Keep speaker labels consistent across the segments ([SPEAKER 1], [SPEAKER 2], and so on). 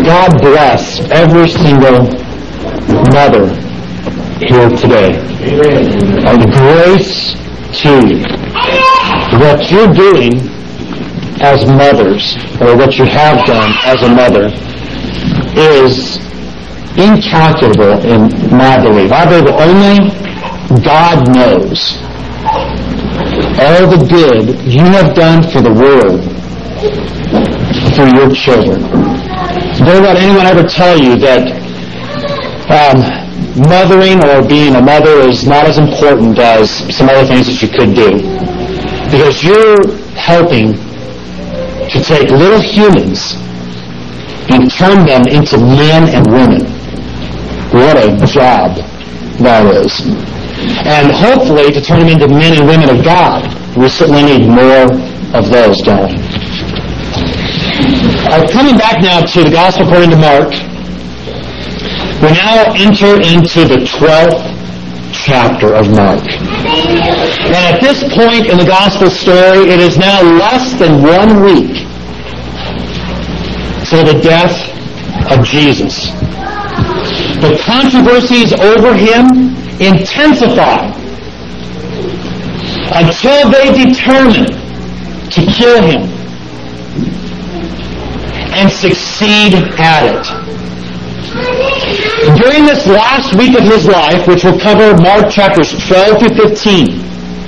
[SPEAKER 1] God bless every single mother here today. And grace to you. What you're doing as mothers, or what you have done as a mother, is incalculable in my belief. I believe only God knows all the good you have done for the world through your children. Don't let anyone ever tell you that mothering or being a mother is not as important as some other things that you could do. Because you're helping to take little humans and turn them into men and women. What a job that is. And hopefully to turn them into men and women of God. We certainly need more of those, don't we? Coming back now to the Gospel according to Mark, we now enter into the 12th chapter of Mark. And at this point in the Gospel story, it is now less than 1 week till the death of Jesus. The controversies over him intensify until they determine to kill him and succeed at it. During this last week of his life, which will cover Mark chapters 12 to 15,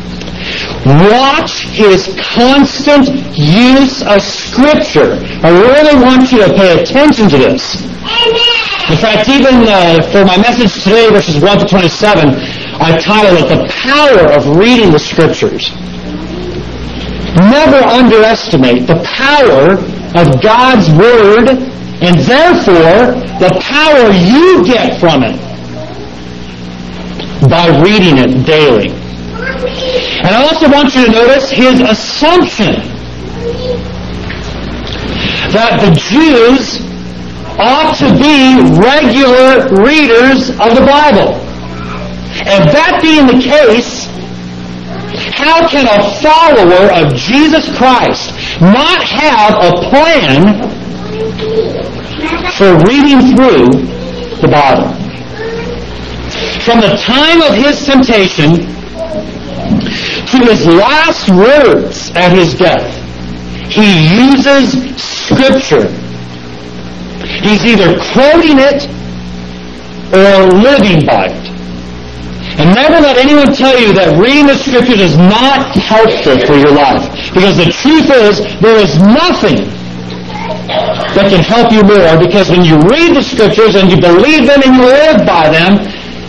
[SPEAKER 1] watch his constant use of Scripture. I really want you to pay attention to this. In fact, even for my message today, verses 1 to 27, I titled it, The Power of Reading the Scriptures. Never underestimate the power of God's Word, and therefore the power you get from it by reading it daily. And I also want you to notice his assumption that the Jews ought to be regular readers of the Bible. And that being the case, how can a follower of Jesus Christ not have a plan for reading through the Bible? From the time of his temptation to his last words at his death, he uses Scripture. He's either quoting it or living by it. And never let anyone tell you that reading the Scriptures is not helpful for your life. Because the truth is, there is nothing that can help you more. Because when you read the Scriptures and you believe them and you live by them,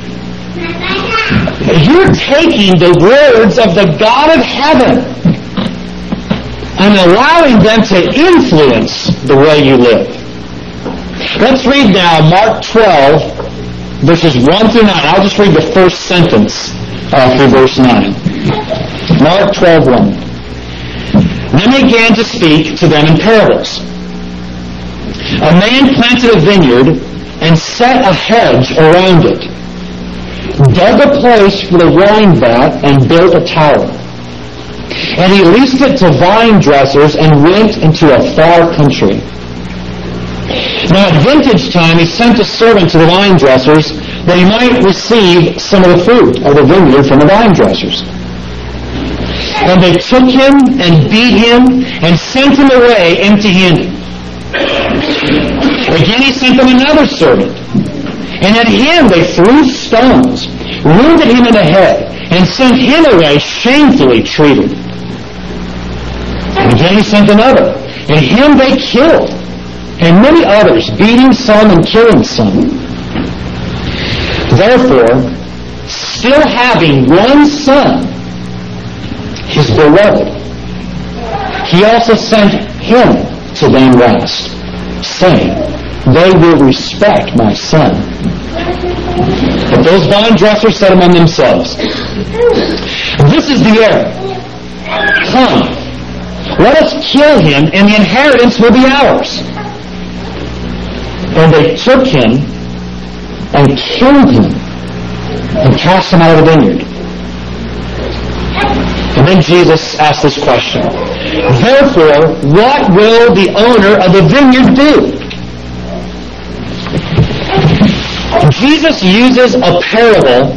[SPEAKER 1] you're taking the words of the God of heaven and allowing them to influence the way you live. Let's read now Mark 12, verses 1 through 9. I'll just read the first sentence through verse 9. Mark 12:1. Then he began to speak to them in parables. A man planted a vineyard and set a hedge around it, dug a place for the wine vat, and built a tower. And he leased it to vine dressers and went into a far country. Now at vintage time he sent a servant to the vine dressers that he might receive some of the fruit of the vineyard from the vine dressers. And they took him and beat him and sent him away empty-handed. Again he sent them another servant, and at him they threw stones, wounded him in the head, and sent him away shamefully treated. And again he sent another, and him they killed, and many others, beating some and killing some. Therefore, still having one son, his beloved, he also sent him to them last, saying, They will respect my son. But those vine dressers said among themselves, This is the heir. Come, let us kill him, and the inheritance will be ours. And they took him and killed him and cast him out of the vineyard. And then Jesus asked this question, Therefore, what will the owner of the vineyard do? Jesus uses a parable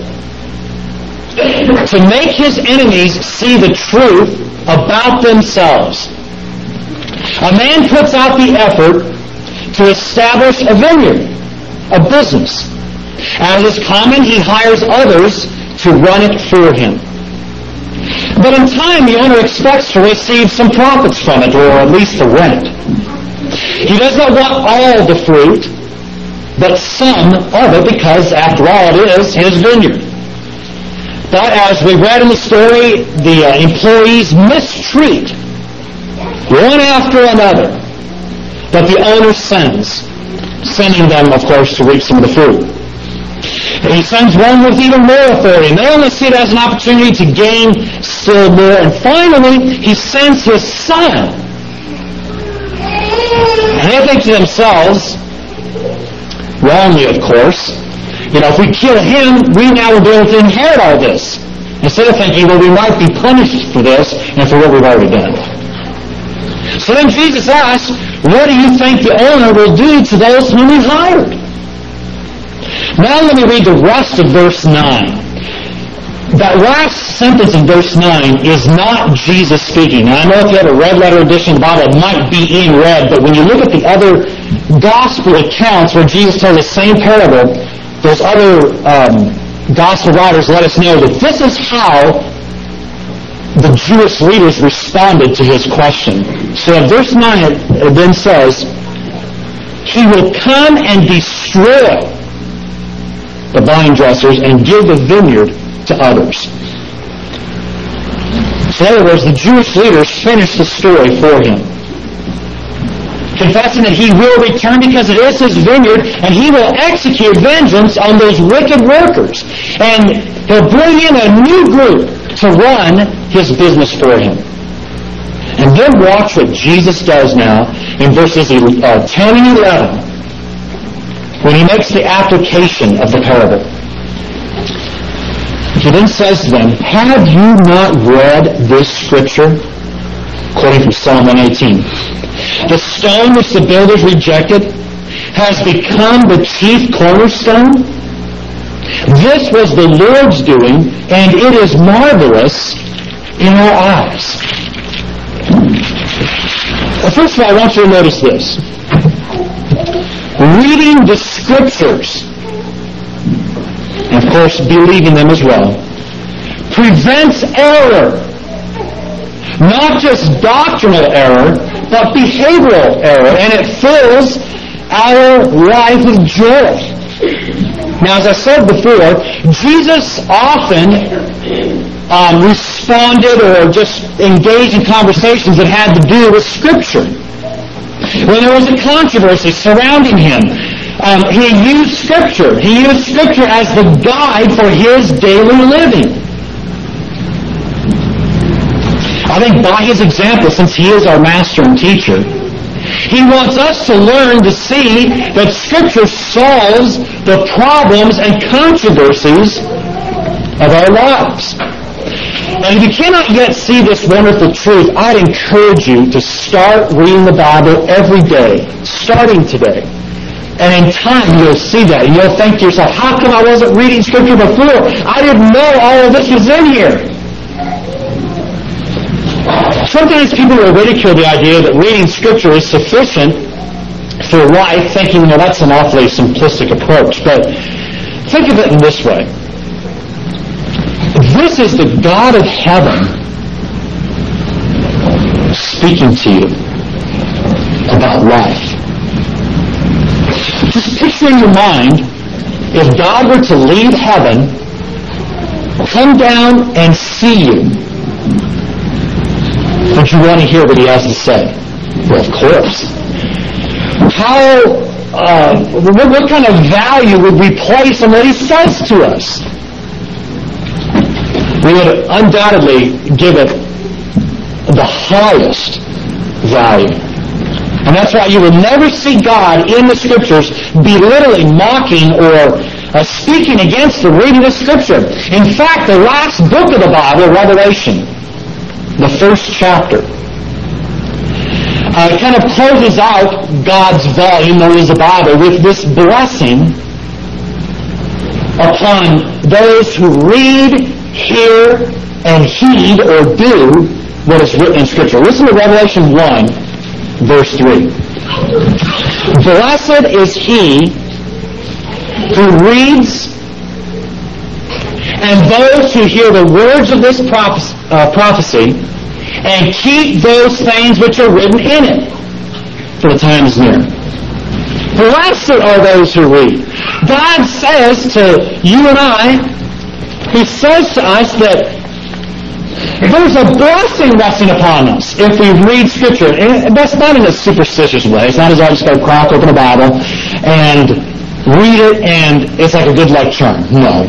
[SPEAKER 1] to make his enemies see the truth about themselves. A man puts out the effort to establish a vineyard, a business. As is common, he hires others to run it for him. But in time, the owner expects to receive some profits from it, or at least the rent. He does not want all the fruit, but some of it, because after all, it is his vineyard. But as we read in the story, the employees mistreat one after another that the owner sends, sending them, of course, to reap some of the fruit. And he sends one with even more authority, and they only see it as an opportunity to gain still more. And finally, he sends his son. And they think to themselves, wrongly, of course, if we kill him, we now will be able to inherit all this. Instead of thinking, well, we might be punished for this and for what we've already done. So then Jesus asks, what do you think the owner will do to those whom he hired? Now let me read the rest of verse 9. That last sentence in verse 9 is not Jesus speaking. Now I know if you have a red letter edition of the Bible, it might be in red, but when you look at the other gospel accounts where Jesus tells the same parable, those other gospel writers let us know that this is how the Jewish leaders responded to his question. So in verse 9 it then says, he will come and destroy the vine dressers and give the vineyard to others. So in other words, the Jewish leaders finished the story for him, confessing that he will return because it is his vineyard, and he will execute vengeance on those wicked workers. And he'll bring in a new group to run his business for him. And then watch what Jesus does now in verses 10 and 11, when he makes the application of the parable. He then says to them, have you not read this scripture? Quoting from Psalm 118. The stone which the builders rejected has become the chief cornerstone. This was the Lord's doing, and it is marvelous in our eyes. Well, first of all, I want you to notice this. Reading the Scriptures, and of course believing them as well, prevents error. Not just doctrinal error, but behavioral error, and it fills our life with joy. Now, as I said before, Jesus often responded or just engaged in conversations that had to do with Scripture. When there was a controversy surrounding him, he used Scripture. He used Scripture as the guide for his daily living. I think by his example, since he is our master and teacher, he wants us to learn to see that Scripture solves the problems and controversies of our lives. And if you cannot yet see this wonderful truth, I'd encourage you to start reading the Bible every day, starting today. And in time, you'll see that. And you'll think to yourself, how come I wasn't reading Scripture before? I didn't know all of this was in here. Sometimes people will ridicule the idea that reading Scripture is sufficient for life, thinking, well, that's an awfully simplistic approach. But think of it in this way. This is the God of heaven speaking to you about life. Just picture in your mind, if God were to leave heaven, come down and see you, would you want to hear what he has to say? Well, of course. What kind of value would we place on what he says to us? We would undoubtedly give it the highest value. And that's why you will never see God in the Scriptures belittling, mocking, or speaking against the reading of Scripture. In fact, the last book of the Bible, Revelation, the first chapter, kind of closes out God's volume, known as the Bible, with this blessing upon those who read, hear, and heed or do what is written in Scripture. Listen to Revelation 1, verse 3. Blessed is he who reads and those who hear the words of this prophecy and keep those things which are written in it, for the time is near. Blessed are those who read. God says to you and I, He says to us that there's a blessing resting upon us if we read Scripture. And that's not in a superstitious way. It's not as I just go crack open the Bible and read it and it's like a good luck charm. No.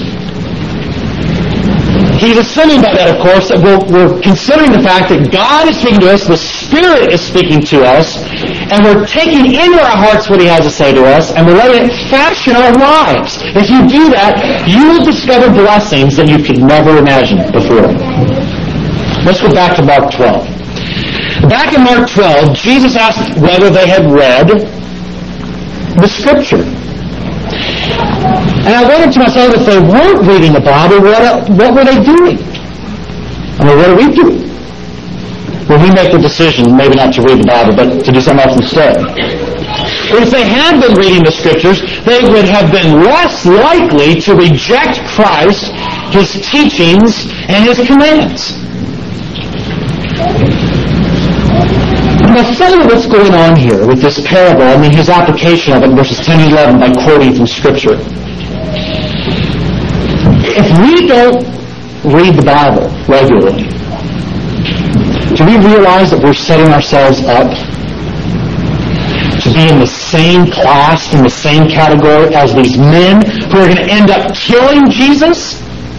[SPEAKER 1] He's assuming by that, of course, that we're considering the fact that God is speaking to us, the Spirit is speaking to us, and we're taking into our hearts what He has to say to us, and we're letting it fashion our lives. If you do that, you will discover blessings that you could never imagine before. Let's go back to Mark 12. Back in Mark 12, Jesus asked whether they had read the Scripture. And I wondered to myself, if they weren't reading the Bible, what were they doing? I mean, what are we doing? Well, we make the decision maybe not to read the Bible, but to do something else instead. But if they had been reading the Scriptures, they would have been less likely to reject Christ, His teachings, and His commands. Now, follow what's going on here with this parable, his application of it in verses 10 and 11 by quoting from Scripture. If we don't read the Bible regularly, do we realize that we're setting ourselves up to be in the same class, in the same category as these men who are going to end up killing Jesus?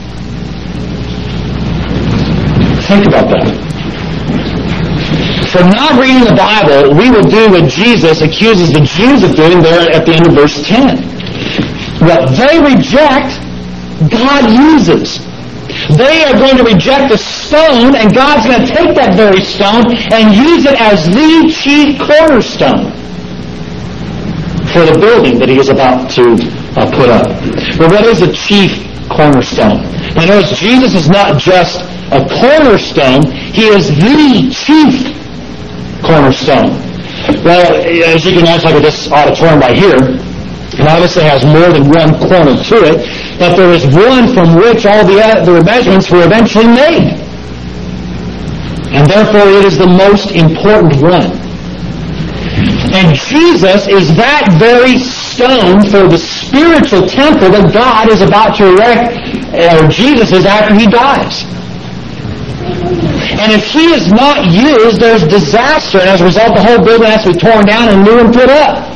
[SPEAKER 1] Think about that. For not reading the Bible, we will do what Jesus accuses the Jews of doing there at the end of verse 10. What they reject, God uses. They are going to reject the stone, and God's going to take that very stone and use it as the chief cornerstone for the building that He is about to put up. Well, what is a chief cornerstone? Now notice, Jesus is not just a cornerstone, He is the chief cornerstone. Well, as you can imagine, like this auditorium right here, it obviously has more than one corner to it, but there is one from which all the other measurements were eventually made. And therefore it is the most important one. And Jesus is that very stone for the spiritual temple that God is about to erect, or Jesus is after He dies. And if He is not used, there's disaster, and as a result, the whole building has to be torn down and new and put up.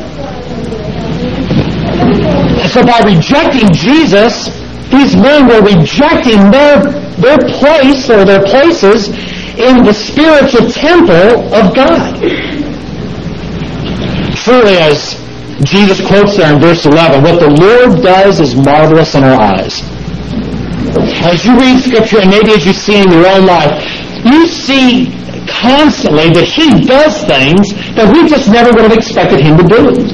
[SPEAKER 1] And so by rejecting Jesus, these men were rejecting their place or their places in the spiritual temple of God. Truly, as Jesus quotes there in verse 11, what the Lord does is marvelous in our eyes. As you read Scripture, and maybe as you see in your own life, you see constantly that He does things that we just never would have expected Him to do.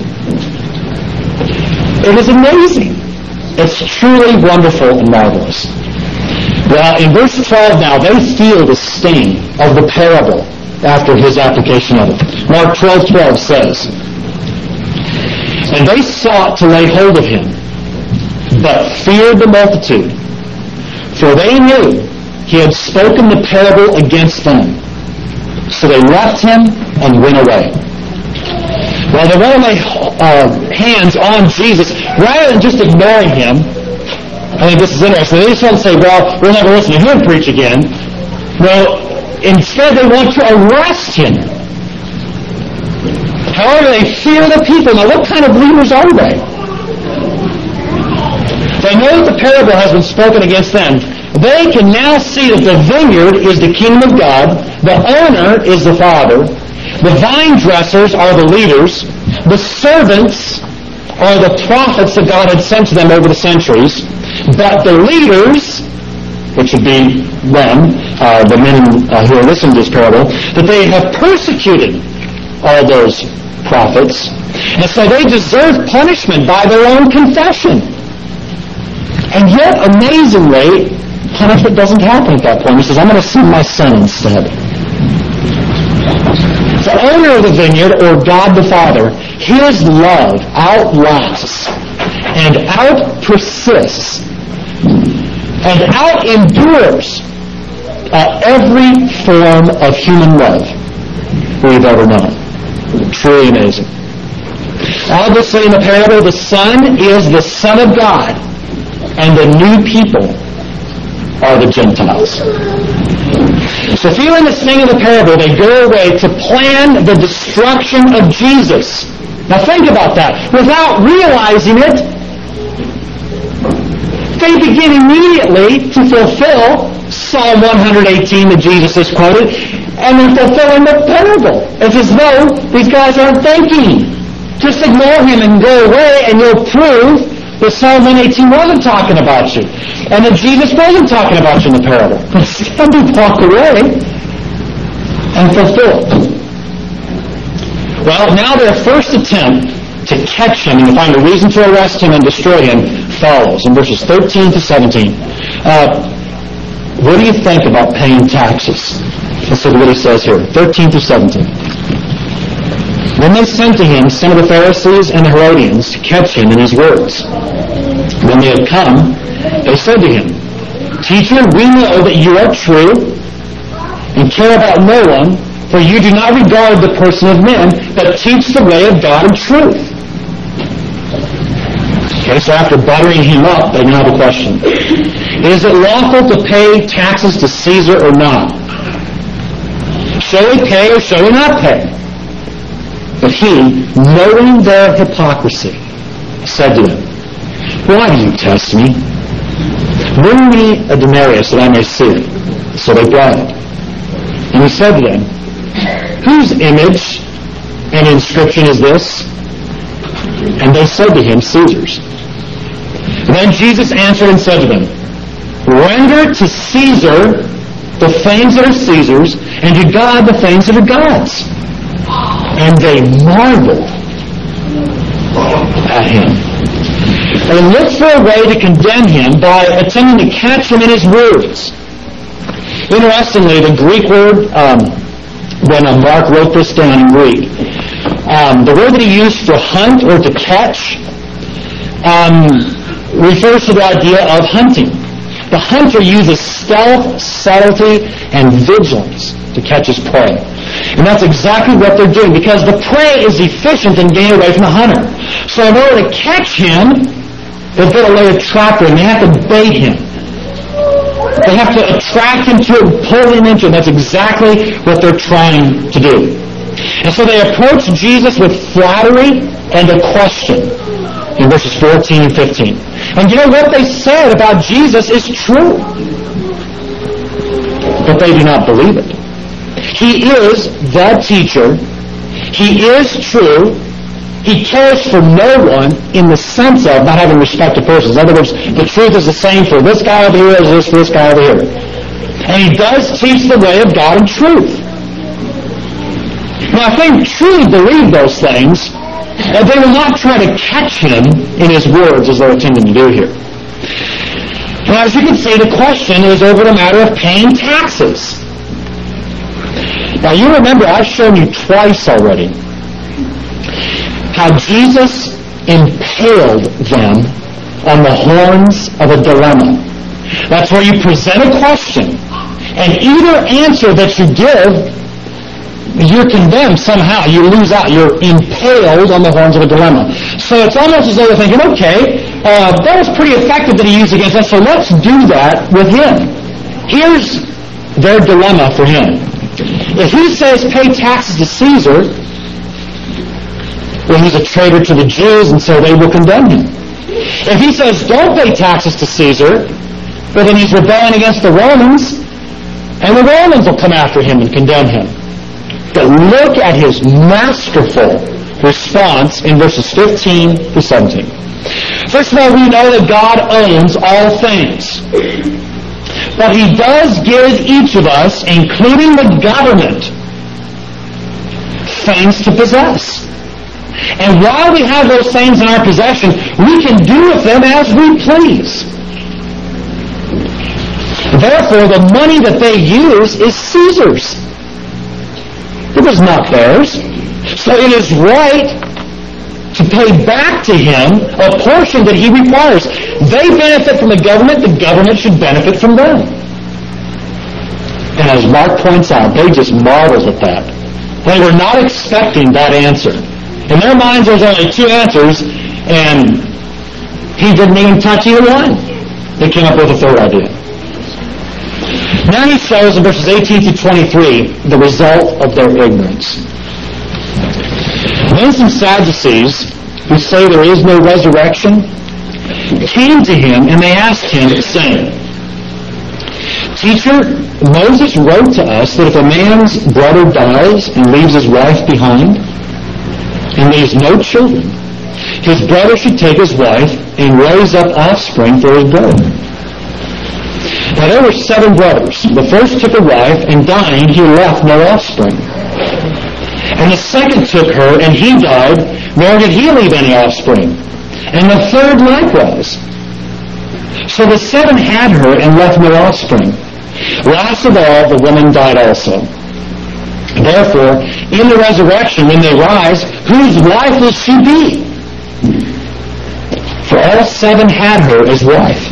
[SPEAKER 1] It is amazing. It's truly wonderful and marvelous. Well, in verse 12 now, they feel the sting of the parable after His application of it. Mark 12:12 says, "And they sought to lay hold of Him, but feared the multitude, for they knew He had spoken the parable against them. So they left Him and went away." Well, they want to lay hands on Jesus rather than just ignoring Him. I think this is interesting. They just want to say, well, we'll never listen to Him preach again. Well, instead they want to arrest Him. However, they fear the people. Now, what kind of leaders are they? They know that the parable has been spoken against them. They can now see that the vineyard is the kingdom of God, the owner is the Father, the vine dressers are the leaders, the servants are the prophets that God had sent to them over the centuries, but the leaders, which would be them, the men who are listening to this parable, that they have persecuted all those prophets, and so they deserve punishment by their own confession. And yet, amazingly, punishment doesn't happen at that point. He says, I'm going to send my son instead. The owner of the vineyard, or God the Father, his love outlasts and out-persists and out-endures every form of human love we've ever known. Truly amazing. Obviously, in the parable, the Son is the Son of God, and the new people are the Gentiles. So feeling this thing in the parable, they go away to plan the destruction of Jesus. Now think about that. Without realizing it, they begin immediately to fulfill Psalm 118 that Jesus has quoted, and they're fulfilling the parable. It's as though these guys aren't thinking. Just ignore him and go away, and you'll prove that Psalm 118 wasn't talking about you, and that Jesus wasn't talking about you in the parable. Somebody walk away and fulfill it. Well, now their first attempt to catch him and to find a reason to arrest him and destroy him follows in verses 13 to 17. What do you think about paying taxes? Let's look at what he says here, 13 to 17. Then they sent to him some of the Pharisees and the Herodians to catch him in his words. When they had come, they said to him, Teacher, we know that you are true and care about no one, for you do not regard the person of men, but teach the way of God in truth. Okay, so after buttering him up, they now have a question. Is it lawful to pay taxes to Caesar or not? Shall we pay or shall we not pay? But he, knowing their hypocrisy, said to them, Why do you test me? Bring me a denarius that I may see it. So they brought it. And he said to them, Whose image and inscription is this? And they said to him, Caesar's. Then Jesus answered and said to them, Render to Caesar the things that are Caesar's, and to God the things that are God's. And they marveled at him. They looked for a way to condemn him by attempting to catch him in his words. Interestingly, the Greek word, when Mark wrote this down in Greek, the word that he used for hunt or to catch refers to the idea of hunting. The hunter uses stealth, subtlety, and vigilance to catch his prey. And that's exactly what they're doing, because the prey is efficient in getting away from the hunter. So in order to catch him, they've got to lay a trap for him. They have to bait him. They have to attract him to it and pull him into it. That's exactly what they're trying to do. And so they approach Jesus with flattery and a question in verses 14 and 15. And you know what they said about Jesus is true. But they do not believe it. He is the teacher. He is true. He cares for no one in the sense of not having respect to persons. In other words, the truth is the same for this guy over here as it is for this guy over here. And he does teach the way of God in truth. Now, if they truly believe those things, they will not try to catch him in his words as they're attempting to do here. Now, as you can see, the question is over the matter of paying taxes. Now, you remember I've shown you twice already how Jesus impaled them on the horns of a dilemma. That's where you present a question, and either answer that you give, you're condemned somehow. You lose out. You're impaled on the horns of a dilemma. So it's almost as though they're thinking, okay, that was pretty effective that he used against us, so let's do that with him. Here's their dilemma for him. If he says pay taxes to Caesar, well, he's a traitor to the Jews, and so they will condemn him. If he says don't pay taxes to Caesar, well, then he's rebelling against the Romans, and the Romans will come after him and condemn him. But look at his masterful response in verses 15 to 17. First of all, we know that God owns all things. But he does give each of us, including the government, things to possess. And while we have those things in our possession, we can do with them as we please. Therefore, the money that they use is Caesar's. It was not theirs. So it is right to pay back to him a portion that he requires. They benefit from the government should benefit from them. And as Mark points out, they just marvel at that. They were not expecting that answer. In their minds, there's only two answers, and he didn't even touch either one. They came up with a third idea. Now he shows in verses 18 to 23 the result of their ignorance. Then some Sadducees, who say there is no resurrection, came to him and they asked him, saying, Teacher, Moses wrote to us that if a man's brother dies and leaves his wife behind and leaves no children, his brother should take his wife and raise up offspring for his brother. Now there were 7 brothers. The first took a wife, and dying he left no offspring. And the second took her, and he died, nor did he leave any offspring. And the third likewise. So the 7 had her and left no offspring. Last of all, the woman died also. Therefore, in the resurrection, when they rise, whose wife will she be? For all 7 had her as wife.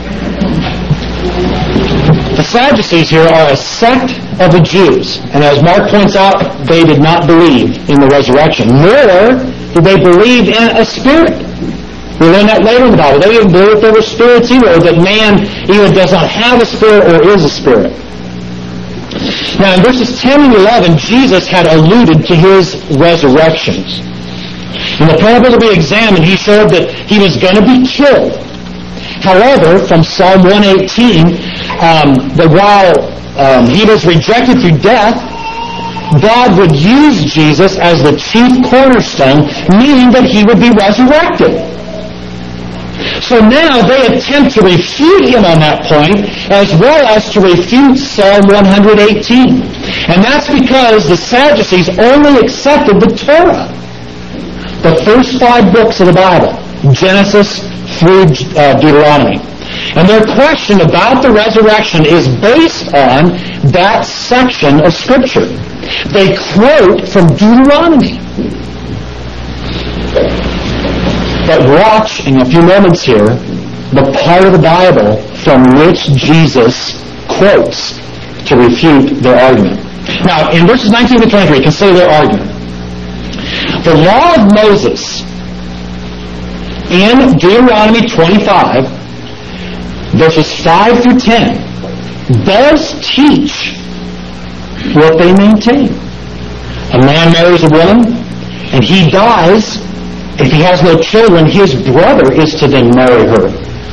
[SPEAKER 1] The Sadducees here are a sect of the Jews, and as Mark points out, they did not believe in the resurrection, nor did they believe in a spirit. We learn that later in the Bible. They didn't believe that there were spirits either, or that man either does not have a spirit or is a spirit. Now in verses 10 and 11, Jesus had alluded to his resurrections. In the parable that we examined, he showed that he was going to be killed. However, from Psalm 118, that while he was rejected through death, God would use Jesus as the chief cornerstone, meaning that he would be resurrected. So now they attempt to refute him on that point, as well as to refute Psalm 118. And that's because the Sadducees only accepted the Torah, the first 5 books of the Bible, Genesis through Deuteronomy. And their question about the resurrection is based on that section of Scripture. They quote from Deuteronomy. But watch in a few moments here the part of the Bible from which Jesus quotes to refute their argument. Now, in verses 19 to 23, consider their argument. The law of Moses in Deuteronomy 25, verses 5 through 10, does teach what they maintain. A man marries a woman, and he dies. If he has no children, his brother is to then marry her.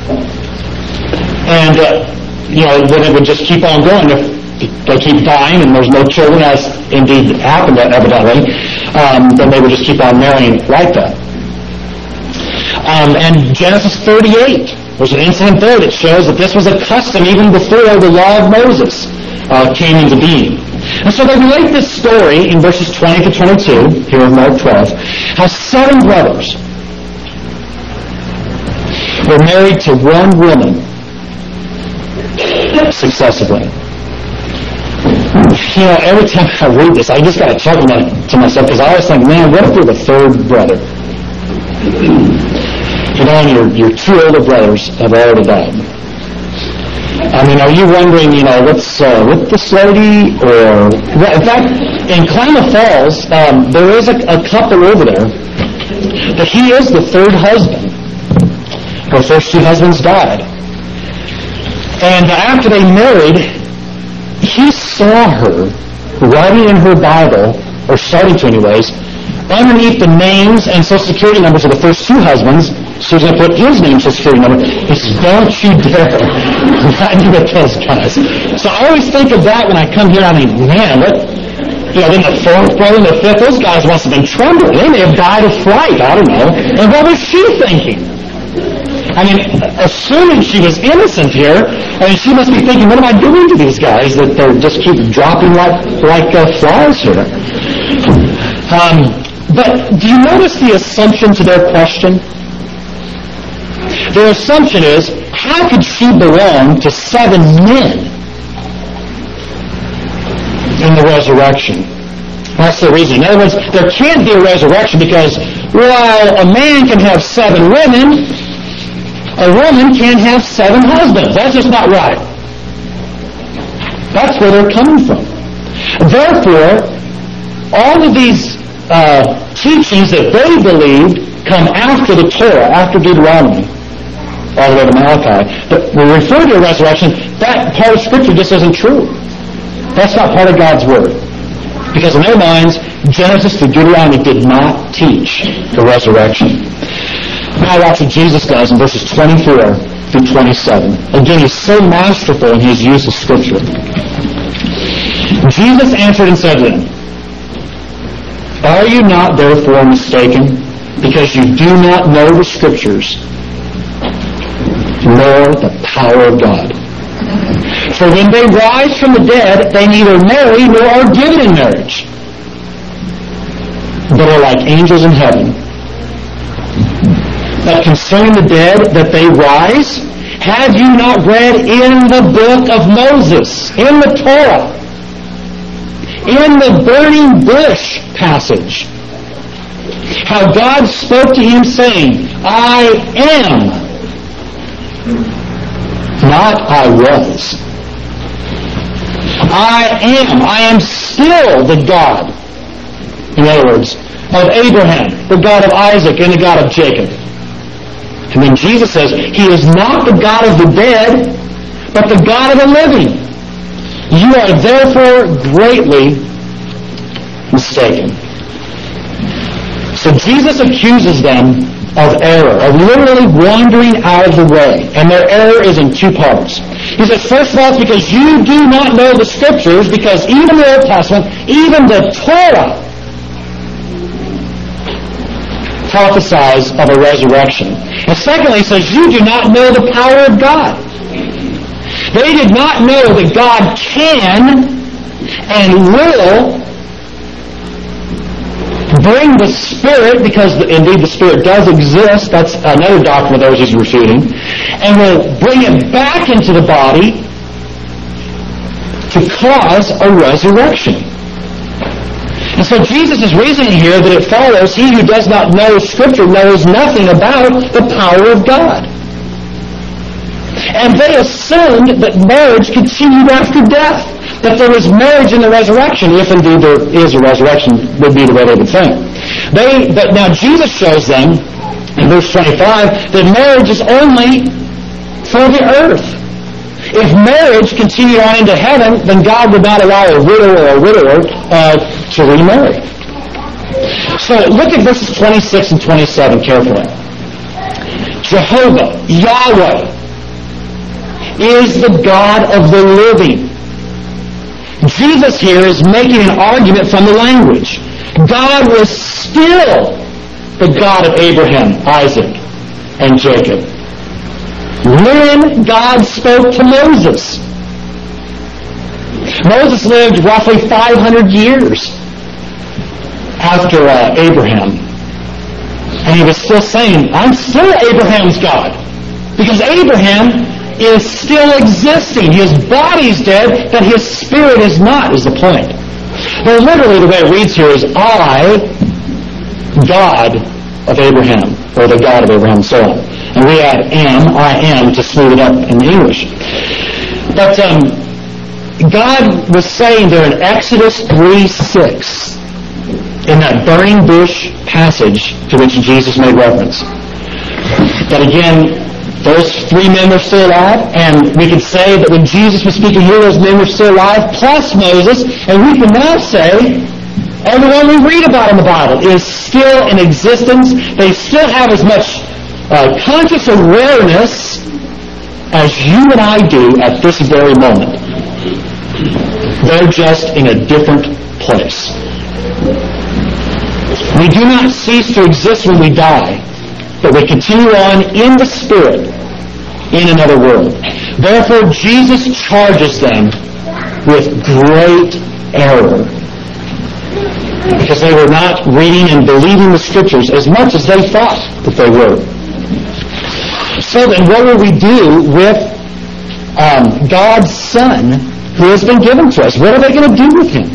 [SPEAKER 1] And, then it would just keep on going. If they keep dying and there's no children, as indeed happened evidently, then they would just keep on marrying like that. And Genesis 38, there's an incident there that shows that this was a custom even before the law of Moses came into being. And so they relate this story in verses 20 to 22, here in Mark 12, how 7 brothers were married to one woman successively. Every time I read this, I just got to chuckle to myself, because I always think, man, what if we're the 3rd brother? And your 2 older brothers have already died. Are you wondering, what's with this lady? Or, in fact, in Klamath Falls, there is a couple over there, but he is the 3rd husband. Her first 2 husbands died. And after they married, he saw her writing in her Bible, or starting to anyways, underneath the names and Social Security numbers of the first 2 husbands. So he's going to put his name, Social Security number. He says, don't you dare write with those guys. So I always think of that when I come here. I think, man, then the 4th brother and the 5th, those guys must have been trembling. They may have died of fright. I don't know. And what was she thinking? Assuming she was innocent here, she must be thinking, what am I doing to these guys that they just keep dropping like flies here? But do you notice the assumption to their question? Their assumption is, how could she belong to 7 men in the resurrection? That's the reason. In other words, there can't be a resurrection because while a man can have 7 women, a woman can't have 7 husbands. That's just not right. That's where they're coming from. Therefore, all of these teachings that they believed come after the Torah, after Deuteronomy, all the way to Malachi. But when we refer to a resurrection, that part of Scripture just isn't true. That's not part of God's Word. Because in their minds, Genesis through Deuteronomy did not teach the resurrection. Now watch what Jesus does in verses 24 through 27. Again, he's so masterful in his use of Scripture. Jesus answered and said to them, "Are you not therefore mistaken, because you do not know the Scriptures, nor the power of God? For when they rise from the dead, they neither marry nor are given in marriage, but are like angels in heaven. But concerning the dead, that they rise, have you not read in the book of Moses, in the Torah, in the burning bush passage, how God spoke to him saying, I am, not I was. I am still the God, in other words, of Abraham, the God of Isaac, and the God of Jacob." And then Jesus says, He is not the God of the dead, but the God of the living. You are therefore greatly mistaken. So Jesus accuses them of error, of literally wandering out of the way. And their error is in 2 parts. He says, first of all, it's because you do not know the Scriptures, because even the Old Testament, even the Torah, prophesies of a resurrection. And secondly, he says, you do not know the power of God. They did not know that God can and will bring the Spirit, because indeed the Spirit does exist, that's another doctrine of those he's refuting, and will bring it back into the body to cause a resurrection. And so Jesus is reasoning here that it follows he who does not know Scripture knows nothing about the power of God. And they assumed that marriage continued after death, that there was marriage in the resurrection, if indeed there is a resurrection, would be the way they would think. But now Jesus shows them, in verse 25, that marriage is only for the earth. If marriage continued on into heaven, then God would not allow a widow or a widower to remarry. So look at verses 26 and 27 carefully. Jehovah, Yahweh, is the God of the living. Jesus here is making an argument from the language. God was still the God of Abraham, Isaac, and Jacob when God spoke to Moses. Moses lived roughly 500 years after Abraham. And he was still saying, I'm still Abraham's God. Because Abraham is still existing. His body's dead, but his spirit is not, is the point. Well, literally the way it reads here is, I, God of Abraham, or the God of Abraham, so on. And we add I am, to smooth it up in English. But God was saying there in Exodus 3:6, in that burning bush passage to which Jesus made reference, that again, those 3 men were still alive, and we could say that when Jesus was speaking here, those men were still alive, plus Moses, and we can now say everyone we read about in the Bible is still in existence. They still have as much conscious awareness as you and I do at this very moment. They're just in a different place. We do not cease to exist when we die, but we continue on in the Spirit in another world. Therefore, Jesus charges them with great error, because they were not reading and believing the Scriptures as much as they thought that they were. So then what will we do with God's Son who has been given to us? What are they going to do with him?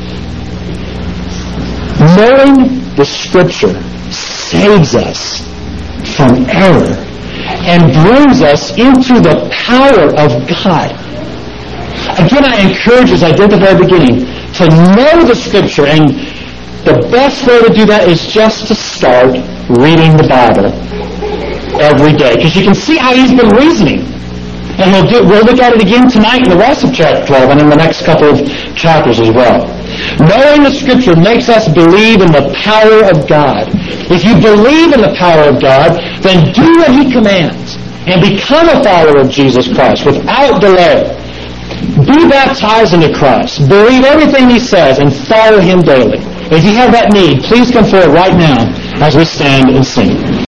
[SPEAKER 1] Knowing the Scripture saves us from error and brings us into the power of God. Again, I encourage, as I did at the very beginning, to know the Scripture, and the best way to do that is just to start reading the Bible every day, because you can see how he's been reasoning. And we'll look at it again tonight in the rest of chapter 12 and in the next couple of chapters as well. Knowing the Scripture makes us believe in the power of God. If you believe in the power of God, then do what he commands and become a follower of Jesus Christ without delay. Be baptized into Christ. Believe everything he says and follow him daily. If you have that need, please come forward right now as we stand and sing.